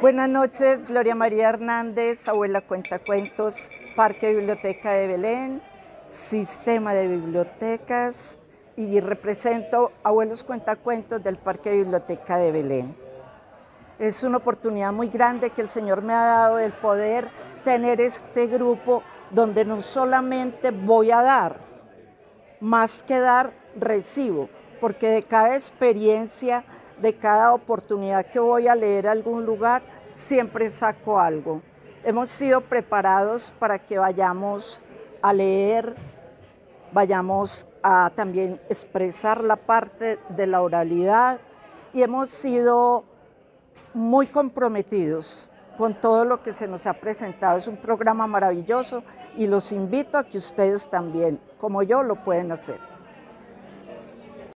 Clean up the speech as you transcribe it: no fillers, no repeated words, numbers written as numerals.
Buenas noches, Gloria María Hernández, abuela Cuentacuentos, Parque Biblioteca de Belén, Sistema de Bibliotecas, y represento Abuelos Cuentacuentos del Parque Biblioteca de Belén. Es una oportunidad muy grande que el Señor me ha dado el poder tener este grupo donde no solamente voy a dar, más que dar, recibo, porque de cada experiencia, de cada oportunidad que voy a leer a algún lugar, siempre saco algo. Hemos sido preparados para que vayamos a leer, vayamos a también expresar la parte de la oralidad y hemos sido muy comprometidos con todo lo que se nos ha presentado. Es un programa maravilloso y los invito a que ustedes también, como yo, lo pueden hacer.